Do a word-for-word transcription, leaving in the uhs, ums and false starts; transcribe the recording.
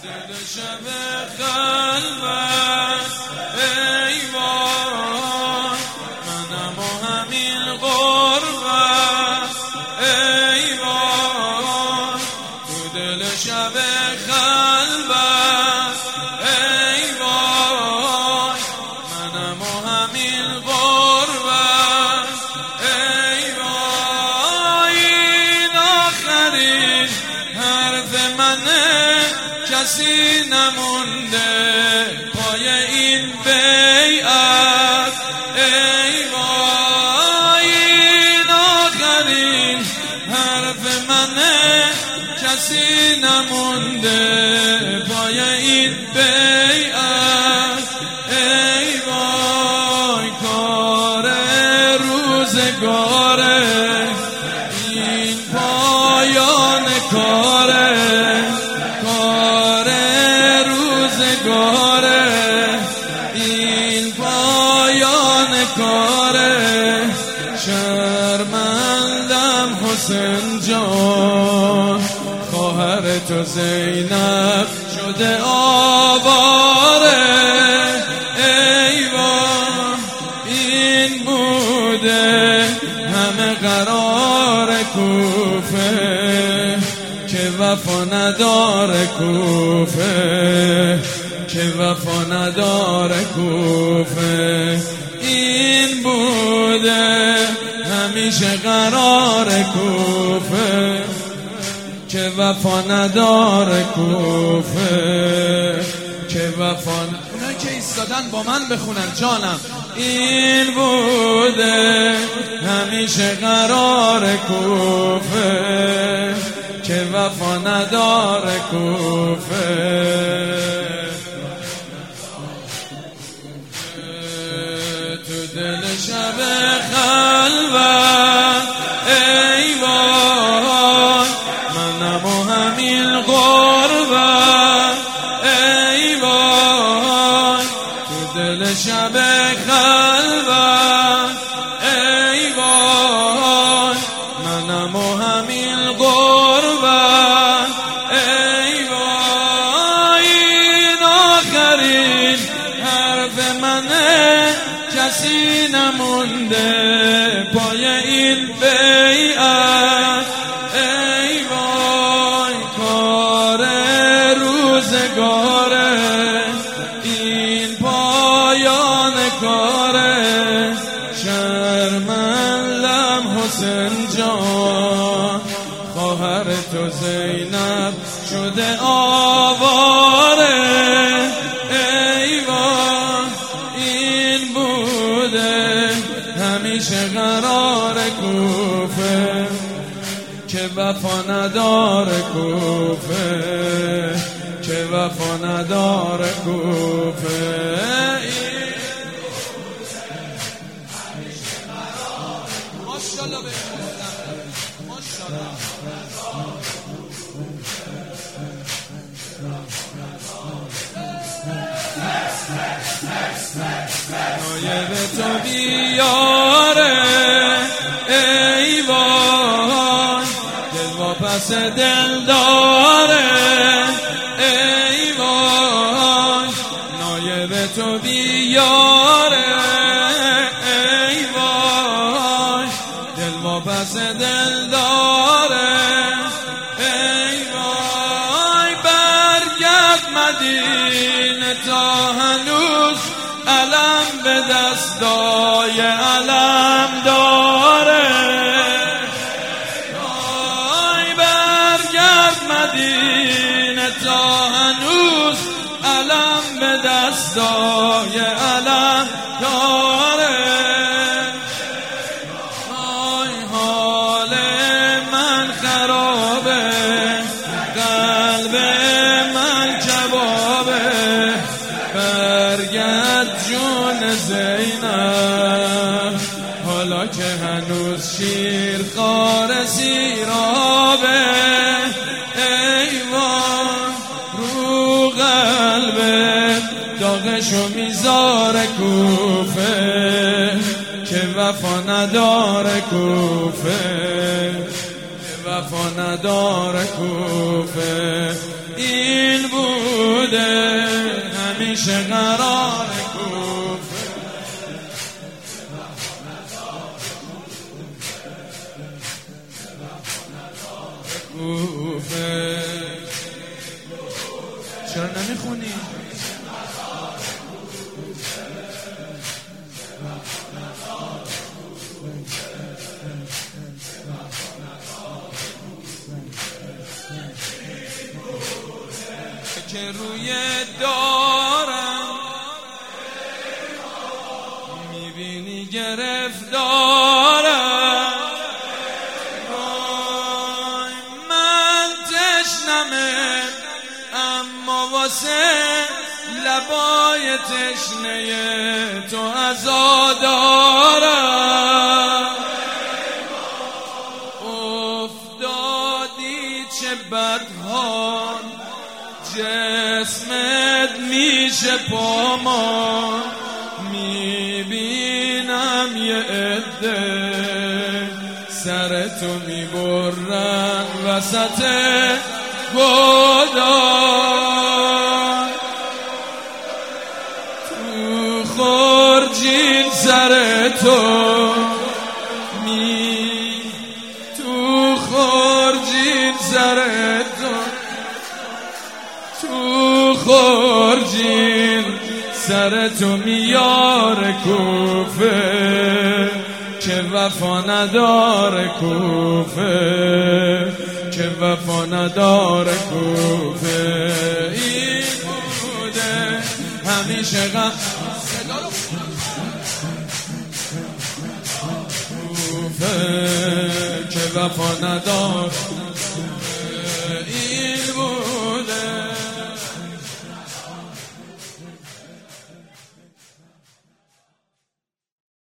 دل شب خلوت ای وای منم و همین غربت ای وای تو دل شب خلوت ای وای منم و همین غربت ای وای این آخرین حرف منه کسی نمونده پای این بیعت ای وای این آخرین حرف منه کسی نمونده پای این بیعت ای وای کار روزگاره این پایان کاره این پایان کاره شرمندم حسین جان خواهر تو زینب شده آواره ای وای این بوده همه قرار کوفه که وفا نداره کوفه که وفا نداره کوفه این بوده همیشه قرار کوفه که وفا نداره کوفه که وفا اونایی که ایستادن با من بخونن جانم این بوده همیشه قرار کوفه که وفا نداره کوفه تو دل شب خلوت ای وای منم و همین غربت ای وای تو دل شب خلوت ای وای منم و همین غربت ای وای این آخرین حرف منه کسی نمونده پای این بیعت ای وای کار روزگاره این پایان کاره شرمندم حسین جان خواهر تو زینب شده آواره ای وای این بوده همیشه قرار کوفه که وفا نداره کوفه که وفا نداره کوفه ماشاءالله نایب تو بیاره ای وای دل واپس دل داره ای وای نایب تو بیاره ای وای دل واپس دل داره ای وای برگرد مدینه تا هنوز علم به دستای علم داره آی برگرد مدینه تا هنوز علم به دستای علم داره آی حال من خرابه قلب من کبابه برگرد جون زینب حالا که هنوز شیر خار سیرابه ای وای رو قلبه داغشو میذاره کوفه که وفا نداره کوفه وفا نداره کوفه این بود همیشه قرار کوفه. کوفه چرا نمیخونی؟ که روی دارم میبینی گرفتارم، من تشنمه اما واسه لبای تشنه تو عزادارم. افتادی چه بدحال جسمت میشه پامان، میبینم یه عده سرتو میبرن وسط گودال، تو خورجین سرتو می تو خورجین سرتو تو خورجین سرتو میاره کوفه، که وفا نداره کوفه، که وفا نداره کوفه. این بوده همیشه غم کوفه، که وفا نداره